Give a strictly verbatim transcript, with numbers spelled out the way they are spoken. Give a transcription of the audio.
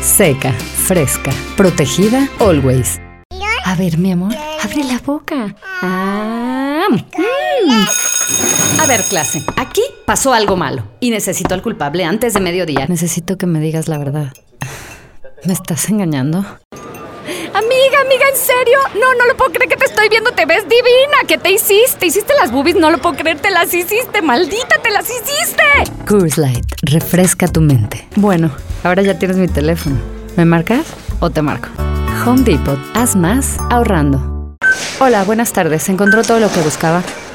Seca, fresca, protegida, always. A ver, mi amor, abre la boca. Ah, mm. A ver, clase, aquí pasó algo malo y necesito al culpable antes de mediodía. Necesito que me digas la verdad. ¿Me estás engañando? Amiga, amiga, ¿en serio? No, no lo puedo creer que te estoy viendo, te ves divina. ¿Qué te hiciste? ¿Hiciste las boobies? No lo puedo creer, te las hiciste, maldita, te las hiciste. Coors Light, refresca tu mente. Bueno, ahora ya tienes mi teléfono. ¿Me marcas o te marco? Home Depot, haz más ahorrando. Hola, buenas tardes. ¿Encontró todo lo que buscaba?